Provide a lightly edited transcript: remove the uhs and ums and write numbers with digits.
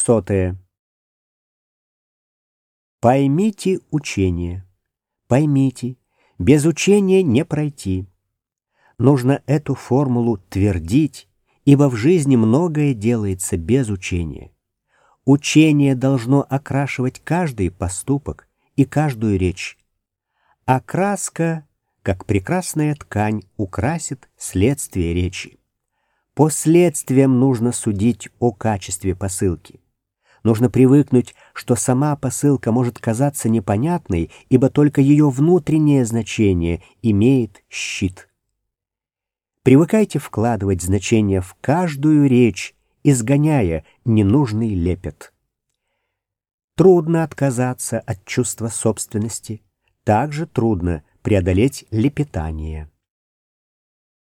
300. Поймите учение. Поймите, без учения не пройти. Нужно эту формулу твердить, ибо в жизни многое делается без учения. Учение должно окрашивать каждый поступок и каждую речь. А краска, как прекрасная ткань, украсит следствие речи. По следствиям нужно судить о качестве посылки. Нужно привыкнуть, что сама посылка может казаться непонятной, ибо только ее внутреннее значение имеет щит. Привыкайте вкладывать значение в каждую речь, изгоняя ненужный лепет. Трудно отказаться от чувства собственности, также трудно преодолеть лепетание.